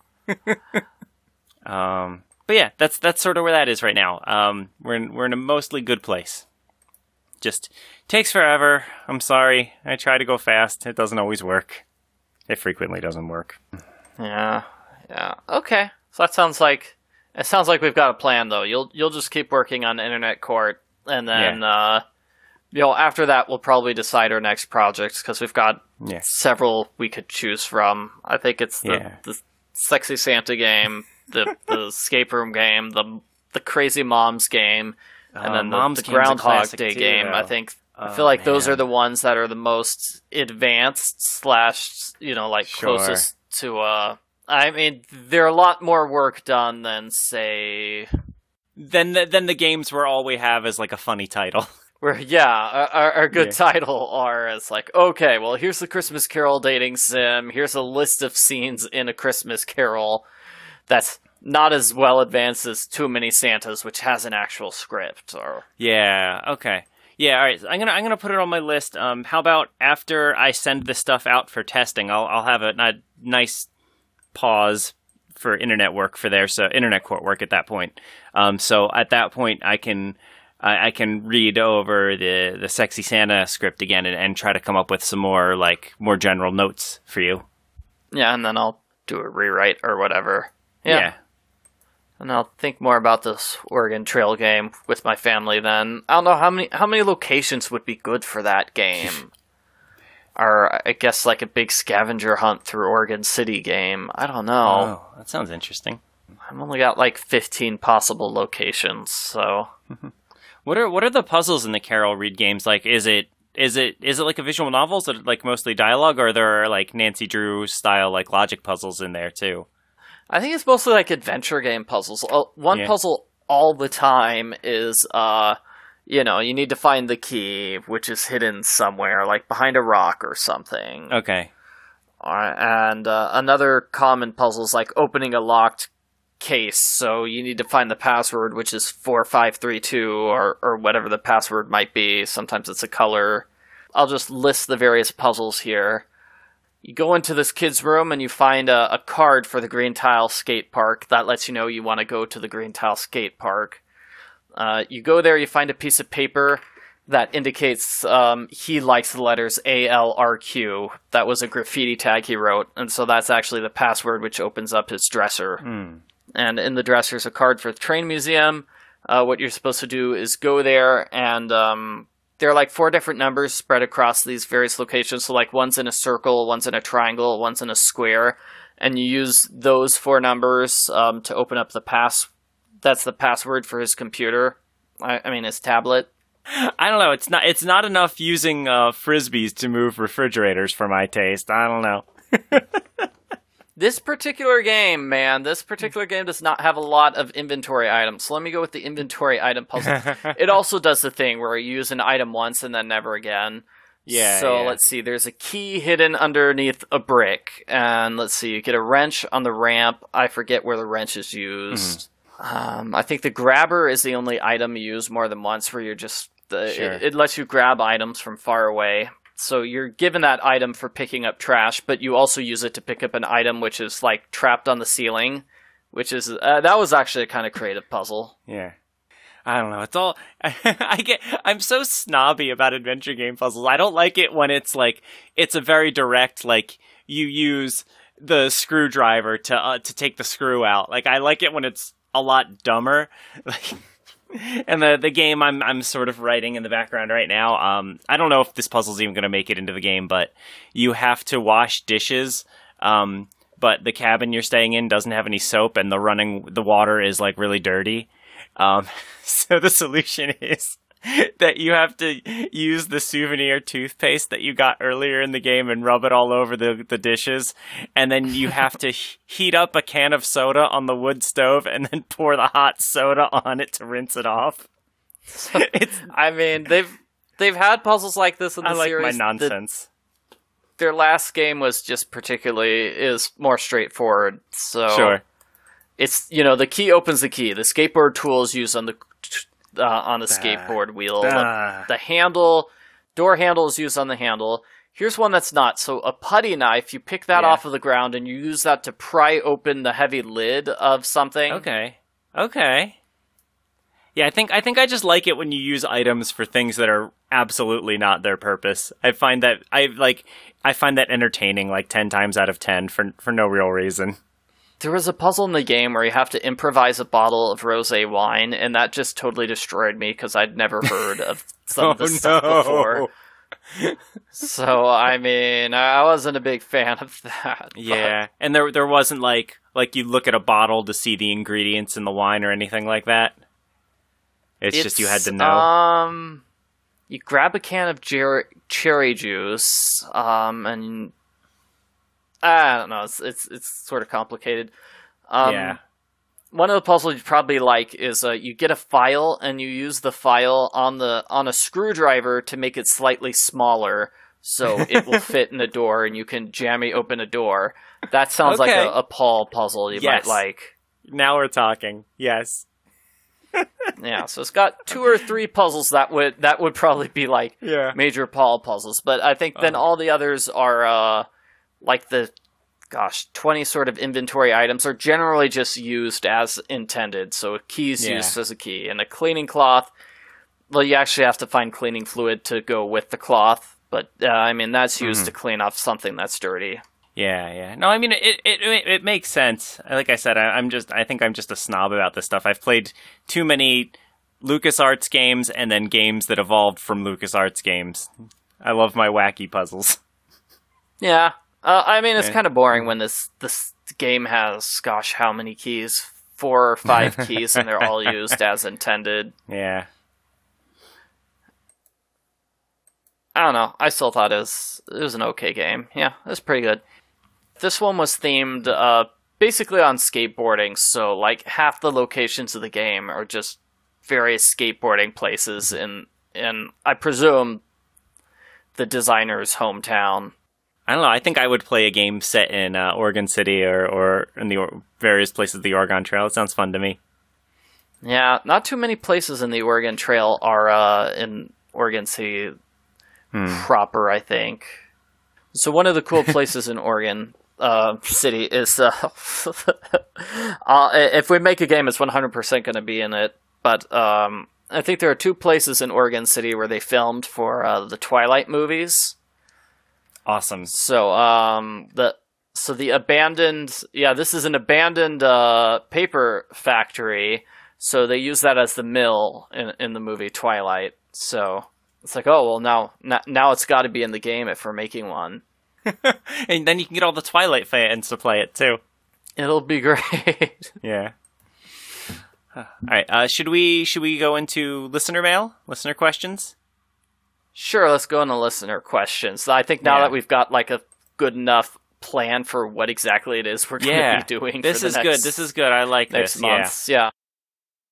um... But yeah, that's that's sort of where that is right now. Um, we're in, we're in a mostly good place. Just takes forever. I'm sorry. I try to go fast. It doesn't always work. It frequently doesn't work. Yeah, yeah. Okay. So that sounds like it sounds like we've got a plan, though. You'll you'll just keep working on Internet Court, and then yeah. uh, you know after that we'll probably decide our next projects because we've got yeah. several we could choose from. I think it's the, yeah. the Sexy Santa game. the the escape room game, the the Crazy Moms game, and then uh, the, the Groundhog Day too, game. though. I think oh, I feel like man. those are the ones that are the most advanced slash you know like sure. closest to. Uh, I mean, they're a lot more work done than say. Then the, then the games where all we have is like a funny title. Where yeah, our, our good yeah. title are as like okay, well here's the Christmas Carol dating sim. Here's a list of scenes in a Christmas Carol. That's not as well advanced as Too Many Santas, which has an actual script. Or yeah, okay, yeah. All right, I'm gonna I'm gonna put it on my list. Um, how about after I send this stuff out for testing, I'll I'll have a, a nice pause for internet work for there, so internet court work at that point. Um, so at that point, I can I, I can read over the the Sexy Santa script again and, and try to come up with some more like more general notes for you. Yeah, and then I'll do a rewrite or whatever. Yeah. yeah. And I'll think more about this Oregon Trail game with my family then. I don't know how many how many locations would be good for that game. Or I guess like a big scavenger hunt through Oregon City game. I don't know. Oh, that sounds interesting. I've only got like fifteen possible locations, so What are what are the puzzles in the Carol Reed games like? Is it is it is it like a visual novel? Is it like mostly dialogue, or are there like Nancy Drew style like logic puzzles in there too? I think it's mostly like adventure game puzzles. Uh, one yeah. puzzle all the time is, uh, you know, you need to find the key, which is hidden somewhere, like behind a rock or something. Okay. Uh, and uh, another common puzzle is like opening a locked case, so you need to find the password, which is four five three two, or, or whatever the password might be. Sometimes it's a color. I'll just list the various puzzles here. You go into this kid's room and you find a, a card for the Green Tile Skate Park. That lets you know you want to go to the Green Tile Skate Park. Uh, you go there, you find a piece of paper that indicates um, he likes the letters A L R Q. That was a graffiti tag he wrote, and so that's actually the password which opens up his dresser. Mm. And in the dresser is a card for the train museum. Uh, what you're supposed to do is go there and... Um, There are like four different numbers spread across these various locations. So like one's in a circle, one's in a triangle, one's in a square. And you use those four numbers um, to open up the pass. That's the password for his computer. I, I mean, his tablet. I don't know. It's not It's not enough using uh, Frisbees to move refrigerators for my taste. I don't know. This particular game, man, this particular game does not have a lot of inventory items. So let me go with the inventory item puzzle. It also does the thing where you use an item once and then never again. Yeah. So yeah. let's see, there's a key hidden underneath a brick, and let's see, you get a wrench on the ramp. I forget where the wrench is used. Mm-hmm. Um, I think the grabber is the only item you use more than once, where you're just the, sure. it, it lets you grab items from far away. So you're given that item for picking up trash, but you also use it to pick up an item which is like trapped on the ceiling, which is uh, that was actually a kind of creative puzzle. Yeah. I don't know. It's all I get. I'm so snobby about adventure game puzzles. I don't like it when it's like it's a very direct, like you use the screwdriver to uh, to take the screw out. Like I like it when it's a lot dumber. Like, and the the game I'm I'm sort of writing in the background right now. Um, I don't know if this puzzle's even going to make it into the game, but you have to wash dishes. Um, but the cabin you're staying in doesn't have any soap, and the running the water is like really dirty. Um, so the solution is that you have to use the souvenir toothpaste that you got earlier in the game and rub it all over the, the dishes. And then you have to heat up a can of soda on the wood stove and then pour the hot soda on it to rinse it off. It's, I mean, they've, they've had puzzles like this in the I like series. my nonsense. The, their last game was just particularly, is more straightforward. So. Sure. It's, you know, the key opens the key. The skateboard tool is used on the uh, on the Duh. skateboard wheel. Duh. The, the handle, door handle is used on the handle. Here's one that's not. So a putty knife, you pick that yeah. off of the ground and you use that to pry open the heavy lid of something. Okay. Okay. Yeah, I think I think I just like it when you use items for things that are absolutely not their purpose. I find that I like I find that entertaining like ten times out of ten for for no real reason. There was a puzzle in the game where you have to improvise a bottle of rosé wine, and that just totally destroyed me because I'd never heard of some oh, of this stuff no. before. So, I mean, I wasn't a big fan of that. Yeah, and there there wasn't like like you look at a bottle to see the ingredients in the wine or anything like that. It's, it's just you had to know. Um, you grab a can of ger- cherry juice, um, and I don't know. It's it's it's sort of complicated. Um, yeah. One of the puzzles you probably like is uh, you get a file and you use the file on the on a screwdriver to make it slightly smaller, so it will fit in a door and you can jammy open a door. That sounds okay. like a, a Paul puzzle you yes. might like. Now we're talking. Yes. Yeah, so it's got two or three puzzles that would that would probably be like yeah. major Paul puzzles, but I think then uh. all the others are uh, like the gosh twenty sort of inventory items are generally just used as intended. So a key is yeah. used as a key, and a cleaning cloth. Well, you actually have to find cleaning fluid to go with the cloth, but uh, I mean that's used mm-hmm. to clean off something that's dirty. Yeah, yeah. No, I mean it. It it, it makes sense. Like I said, I, I'm just. I think I'm just a snob about this stuff. I've played too many LucasArts games and then games that evolved from LucasArts games. I love my wacky puzzles. Yeah, uh, I mean it's yeah. kind of boring when this this game has gosh how many keys, four or five keys, and they're all used as intended. Yeah. I don't know. I still thought it was it was an okay game. Yeah, it was pretty good. This one was themed uh, basically on skateboarding, so like half the locations of the game are just various skateboarding places in, in I presume, the designer's hometown. I don't know. I think I would play a game set in uh, Oregon City or, or in the or- various places of the Oregon Trail. It sounds fun to me. Yeah, not too many places in the Oregon Trail are uh, in Oregon City hmm. proper, I think. So one of the cool places in Oregon uh, City is... Uh, uh, if we make a game, it's one hundred percent going to be in it. But um, I think there are two places in Oregon City where they filmed for uh, the Twilight movies. Awesome. So um, the so the abandoned... Yeah, this is an abandoned uh, paper factory. So they use that as the mill in, in the movie Twilight. So it's like, oh, well, now, now it's got to be in the game if we're making one. And then you can get all the Twilight fans to play it, too. It'll be great. Yeah. All right. Uh, should we should we go into listener mail? Listener questions? Sure, let's go into listener questions. I think now yeah. that we've got like a good enough plan for what exactly it is we're going to yeah. be doing this for the is next, good. This is good. I like next this. months. Yeah. yeah.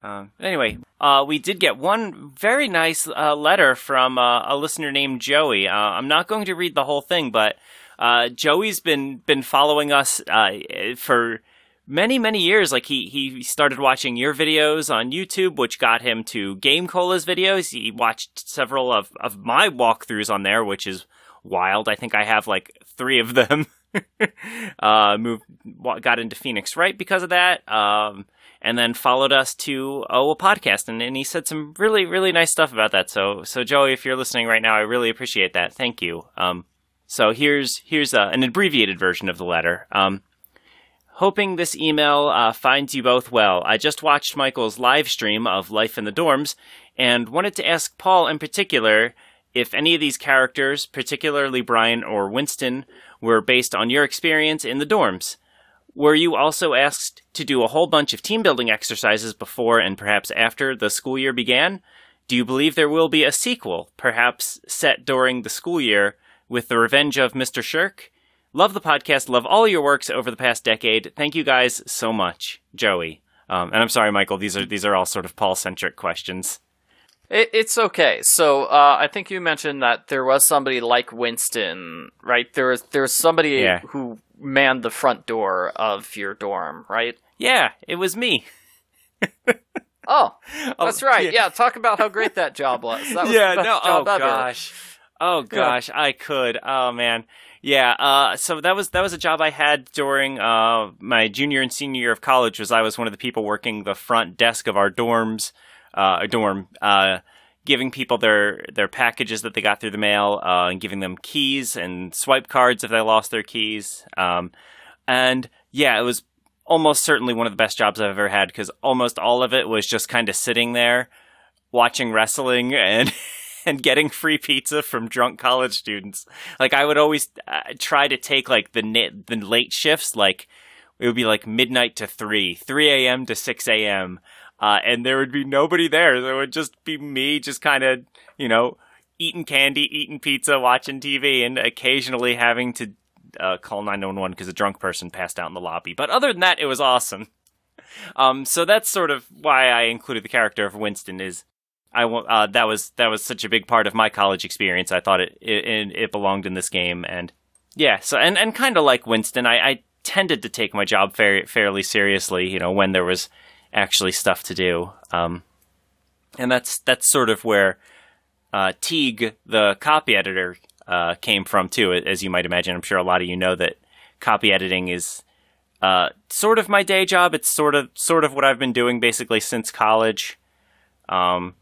Um, anyway, uh, we did get one very nice uh, letter from uh, a listener named Joey. Uh, I'm not going to read the whole thing, but uh, Joey's been been following us uh, for many, many years. Like he, he started watching your videos on YouTube, which got him to Game Cola's videos. He watched several of, of my walkthroughs on there, which is wild. I think I have like three of them. uh, moved, got into Phoenix Wright because of that. Um, and then followed us to oh, a podcast, and, and he said some really, really nice stuff about that. So, so Joey, if you're listening right now, I really appreciate that. Thank you. Um, so here's here's uh, an abbreviated version of the letter. Um, hoping this email uh, finds you both well. I just watched Michael's live stream of Life in the Dorms, and wanted to ask Paul in particular if any of these characters, particularly Brian or Winston, were based on your experience in the dorms. Were you also asked to do a whole bunch of team building exercises before and perhaps after the school year began? Do you believe there will be a sequel, perhaps set during the school year, with The Revenge of Mister Shirk? Love the podcast, love all your works over the past decade. Thank you guys so much. Joey. Um, and I'm sorry, Michael, these are these are all sort of Paul-centric questions. It, it's okay. So uh, I think you mentioned that there was somebody like Winston, right? There was there was somebody Yeah. who manned the front door of your dorm, right? Yeah, it was me. Oh, Oh, that's right. yeah. Yeah, talk about how great that job was. That was yeah, the best no, job oh ever. gosh. Oh gosh, I could. Oh man. Yeah, uh, so that was that was a job I had during uh, my junior and senior year of college. Was I was one of the people working the front desk of our dorms, uh, dorm, uh, giving people their their packages that they got through the mail, uh, and giving them keys and swipe cards if they lost their keys. Um, and yeah, it was almost certainly one of the best jobs I've ever had, because almost all of it was just kind of sitting there watching wrestling and. and getting free pizza from drunk college students. Like, I would always uh, try to take, like, the na- the late shifts, like, it would be, like, midnight to three, three a.m. to six a.m., uh, and there would be nobody there. There would just be me just kind of, you know, eating candy, eating pizza, watching T V, and occasionally having to uh, call nine one one because a drunk person passed out in the lobby. But other than that, it was awesome. Um, so that's sort of why I included the character of Winston, is I uh, that was that was such a big part of my college experience. I thought it it, it belonged in this game, and yeah. So and, and kind of like Winston, I, I tended to take my job fair, fairly seriously. You know, when there was actually stuff to do, um, and that's that's sort of where uh, Teague, the copy editor, uh, came from too. As you might imagine, I'm sure a lot of you know that copy editing is uh, sort of my day job. It's sort of sort of what I've been doing basically since college. Um,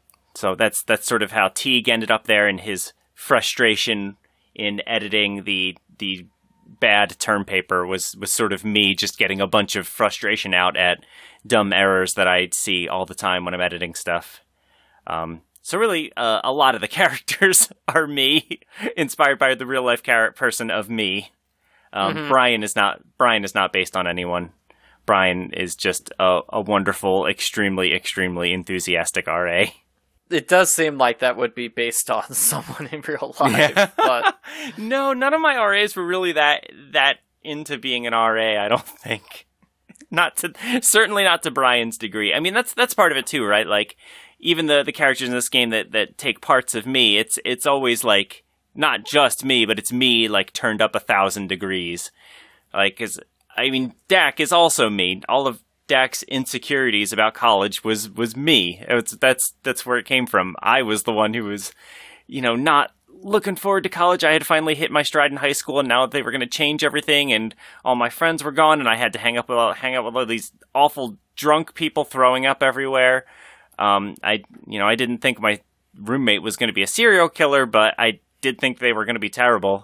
So that's that's sort of how Teague ended up there, and his frustration in editing the the bad term paper was, was sort of me just getting a bunch of frustration out at dumb errors that I see all the time when I'm editing stuff. Um, so really, uh, a lot of the characters are me, inspired by the real life character person of me. Um, mm-hmm. Brian is not Brian is not based on anyone. Brian is just a, a wonderful, extremely, extremely enthusiastic R A. It does seem like that would be based on someone in real life, yeah. But no, none of my R As were really that that into being an R A, I don't think. Not to certainly not to Brian's degree. I mean, that's that's part of it too, right? Like, even the, the characters in this game that, that take parts of me, it's it's always like not just me, but it's me like turned up a thousand degrees. Like, 'cause I mean, Dak is also me. All of Dak's insecurities about college was was me. It's, that's that's where it came from. I was the one who was, you know, not looking forward to college. I had finally hit my stride in high school, and now they were going to change everything, and all my friends were gone, and I had to hang up with all, hang out with all these awful drunk people throwing up everywhere. Um, I you know I didn't think my roommate was going to be a serial killer, but I did think they were going to be terrible.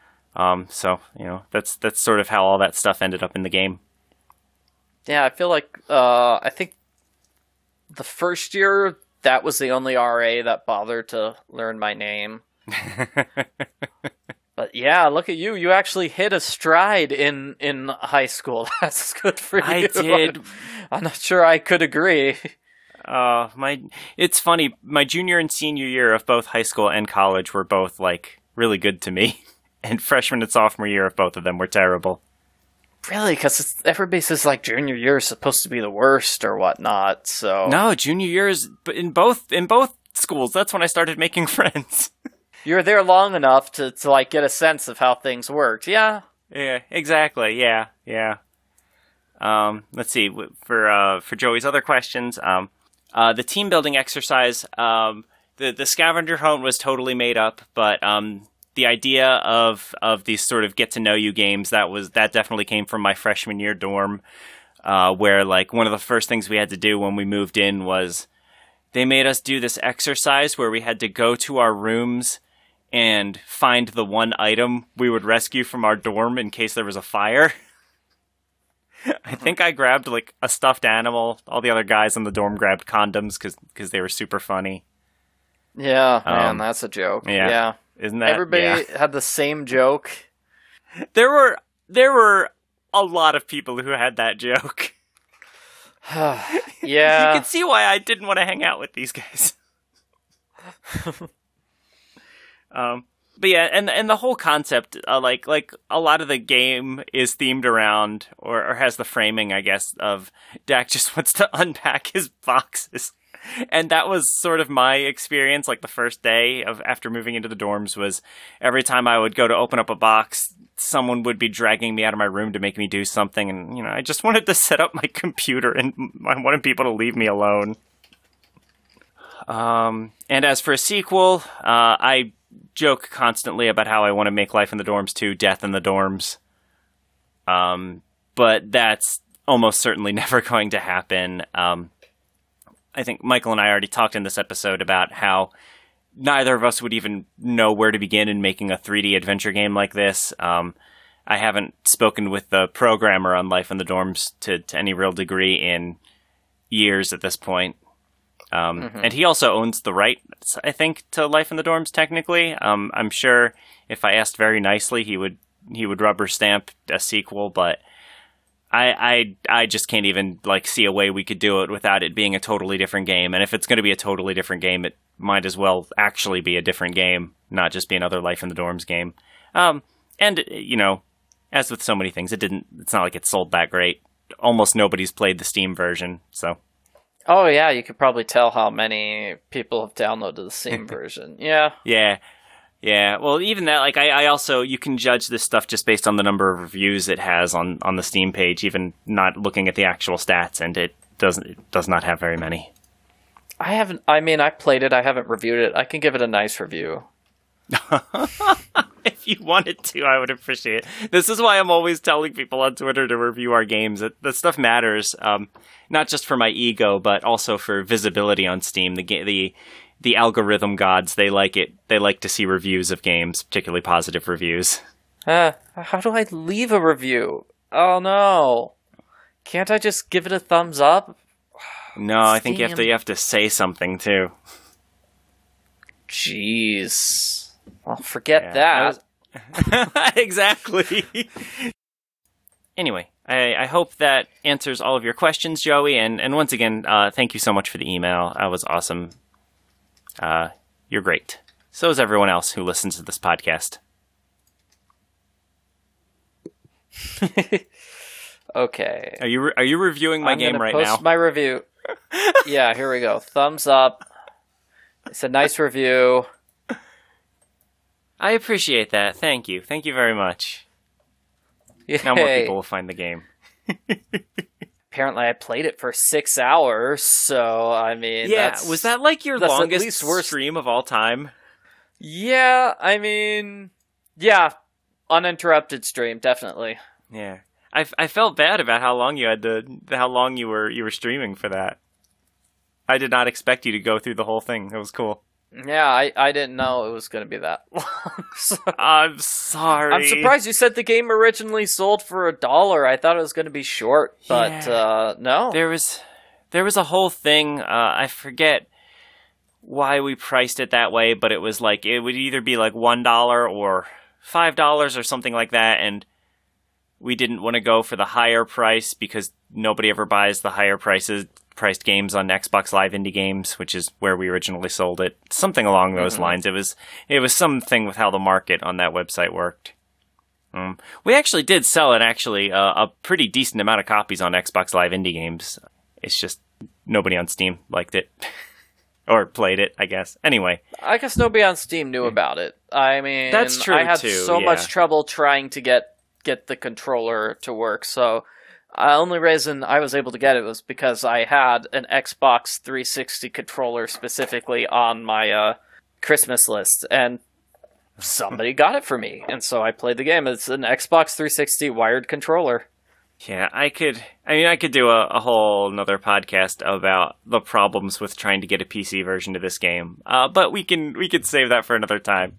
Um, so you know that's that's sort of how all that stuff ended up in the game. Yeah, I feel like, uh, I think the first year, that was the only R A that bothered to learn my name. But yeah, look at you. You actually hit a stride in, in high school. That's good for you. I did. I'm not sure I could agree. Uh, my, it's funny. My junior and senior year of both high school and college were both, like, really good to me. And freshman and sophomore year of both of them were terrible. really, because everybody says like junior year is supposed to be the worst or whatnot. So no, junior year is in both in both schools. That's when I started making friends. You're there long enough to, to like get a sense of how things worked. Yeah. Yeah, exactly. Yeah, yeah. Um, let's see for uh, for Joey's other questions. Um, uh, the team building exercise. Um, the the scavenger hunt was totally made up, but um, the idea of of these sort of get to know you games that was that definitely came from my freshman year dorm, uh, where like one of the first things we had to do when we moved in was they made us do this exercise where we had to go to our rooms and find the one item we would rescue from our dorm in case there was a fire. I think I grabbed, like, a stuffed animal. All the other guys in the dorm grabbed condoms because they were super funny. Yeah, um, man, that's a joke. Yeah. yeah. Isn't that? Everybody yeah. had the same joke. There were there were a lot of people who had that joke. Yeah. You can see why I didn't want to hang out with these guys. um... But yeah, and and the whole concept, uh, like like a lot of the game is themed around, or, or has the framing, I guess, of Dak just wants to unpack his boxes, and that was sort of my experience. Like the first day of after moving into the dorms was every time I would go to open up a box, someone would be dragging me out of my room to make me do something, and you know, I just wanted to set up my computer, and I wanted people to leave me alone. Um, and as for a sequel, uh, I. joke constantly about how I want to make Life in the Dorms two Death in the Dorms. Um, but that's almost certainly never going to happen. Um, I think Michael and I already talked in this episode about how neither of us would even know where to begin in making a three D adventure game like this. Um, I haven't spoken with the programmer on Life in the Dorms to, to any real degree in years at this point. Um, mm-hmm. And he also owns the rights, I think, to Life in the Dorms, technically. Um, I'm sure if I asked very nicely, he would he would rubber stamp a sequel, but I, I, I just can't even like see a way we could do it without it being a totally different game. And if it's going to be a totally different game, it might as well actually be a different game, not just be another Life in the Dorms game. Um, and, you know, as with so many things, it didn't. It's not like it sold that great. Almost nobody's played the Steam version, so... Oh, yeah, you could probably tell how many people have downloaded the Steam version. Yeah. Yeah. Yeah. Well, even that, like, I, I also, you can judge this stuff just based on the number of reviews it has on, on the Steam page, even not looking at the actual stats, and it doesn't, it does not have very many. I haven't, I mean, I played it, I haven't reviewed it. I can give it a nice review. If you wanted to, I would appreciate it. This is why I'm always telling people on Twitter to review our games. That the stuff matters, um, not just for my ego, but also for visibility on Steam. The ga- the the algorithm gods, they like it. They like to see reviews of games, particularly positive reviews. Uh, how do I leave a review? Oh no! Can't I just give it a thumbs up? No, I think you have to you have to say something too. Jeez. Well, forget yeah, that. Was... exactly. Anyway, I, I hope that answers all of your questions, Joey. And, and once again, uh, thank you so much for the email. That was awesome. Uh, you're great. So is everyone else who listens to this podcast. Okay. Are you re- are you reviewing my I'm game right post now? My review. Yeah, here we go. Thumbs up. It's a nice review. I appreciate that. Thank you. Thank you very much. Yay. Now more people will find the game. Apparently I played it for six hours, so, I mean... Yeah, that's, was that like your longest least worst... stream of all time? Yeah, I mean... Yeah, uninterrupted stream, definitely. Yeah. I, I felt bad about how long you had to... How long you were you were streaming for that. I did not expect you to go through the whole thing. It was cool. Yeah, I, I didn't know it was going to be that long. So. I'm sorry. I'm surprised you said the game originally sold for a dollar. I thought it was going to be short, but yeah. uh, no. There was there was a whole thing. Uh, I forget why we priced it that way, but it was like it would either be like one dollar or five dollars or something like that, and we didn't want to go for the higher price because nobody ever buys the higher prices. Priced games on Xbox Live Indie Games, which is where we originally sold it. Something along those mm-hmm. lines. It was it was something with how the market on that website worked. Um, we actually did sell it, actually, uh, a pretty decent amount of copies on Xbox Live Indie Games. It's just nobody on Steam liked it. Or played it, I guess. Anyway. I guess nobody on Steam knew about it. I mean, that's true, I had too, so yeah. much trouble trying to get, get the controller to work, so the only reason I was able to get it was because I had an Xbox three sixty controller specifically on my uh, Christmas list, and somebody got it for me, and so I played the game. It's an Xbox three sixty wired controller. Yeah, I could, I mean, I could do a, a whole another podcast about the problems with trying to get a P C version of this game. Uh, but we can, we could save that for another time.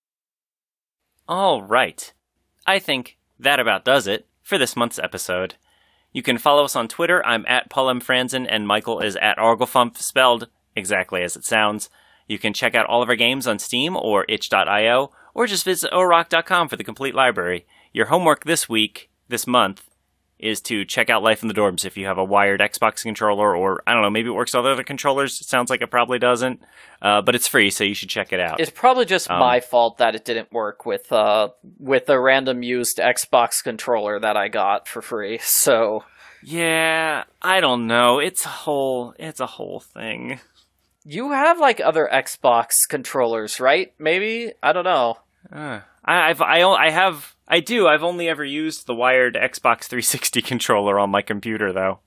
All right. I think that about does it for this month's episode. You can follow us on Twitter. I'm at Paul M. Franzen, and Michael is at Arglefump, spelled exactly as it sounds. You can check out all of our games on Steam or itch dot io, or just visit o rock dot com for the complete library. Your homework this week, this month, is to check out Life in the Dorms if you have a wired Xbox controller, or, I don't know, maybe it works with other controllers. It sounds like it probably doesn't. Uh, but it's free, so you should check it out. It's probably just um, my fault that it didn't work with uh with a random used Xbox controller that I got for free, so... Yeah, I don't know. It's a whole, it's a whole thing. You have, like, other Xbox controllers, right? Maybe? I don't know. Uh, I, I've, I, I have... I do. I've only ever used the wired Xbox three sixty controller on my computer, though.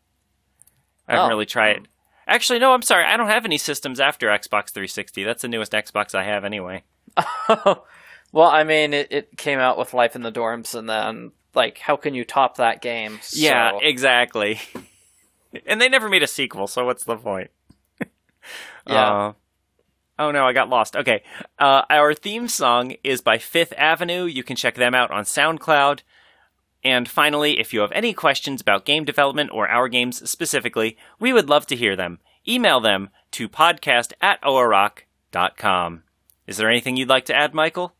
I haven't Oh. really tried. Actually, no, I'm sorry. I don't have any systems after Xbox three sixty. That's the newest Xbox I have anyway. Well, I mean, it, it came out with Life in the Dorms, and then, like, how can you top that game? So... Yeah, exactly. And they never made a sequel, so what's the point? Yeah. Uh, oh no, I got lost. Okay. Uh, our theme song is by Fifth Avenue. You can check them out on SoundCloud. And finally, if you have any questions about game development or our games specifically, we would love to hear them. Email them to podcast at oarock dot com. Is there anything you'd like to add, Michael?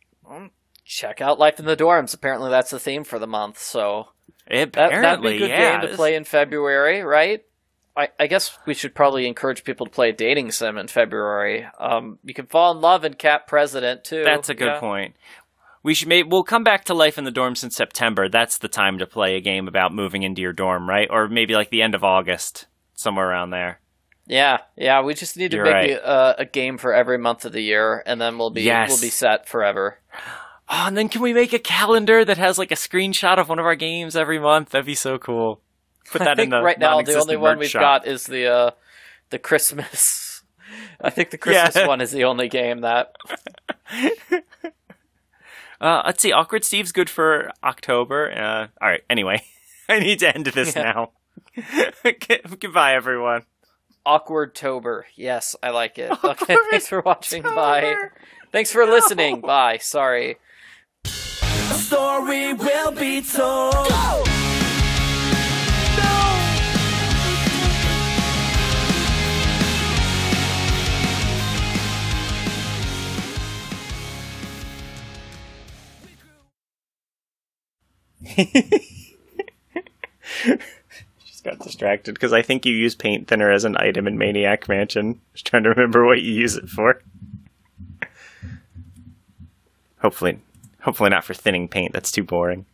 Check out Life in the Dorms. Apparently that's the theme for the month, so... Apparently, that, that'd be a good yeah. game to play in February, right? I, I guess we should probably encourage people to play a dating sim in February. Um, you can fall in love in Cat President, too. That's a good yeah. point. We should make, we'll come back to Life in the Dorms in September. That's the time to play a game about moving into your dorm, right? Or maybe like the end of August, somewhere around there. Yeah, yeah. We just need to You're make right. a, a game for every month of the year, and then we'll be Yes. we'll be set forever. Oh, and then can we make a calendar that has like a screenshot of one of our games every month? That'd be so cool. Put that I think in the right now the non-existent only one merch we've shop. got is the uh, the Christmas. I think the Christmas Yeah. one is the only game that. Uh, let's see. Awkward Steve's good for October. Uh, all right. Anyway, I need to end this Yeah. now. Goodbye, everyone. Awkward-tober. Yes, I like it. Okay, thanks for watching. Bye. Thanks for listening. Bye. Sorry. The story will be told. Go! Just got distracted because I think you use paint thinner as an item in Maniac Mansion. Just trying to remember what you use it for. Hopefully, hopefully not for thinning paint. That's too boring.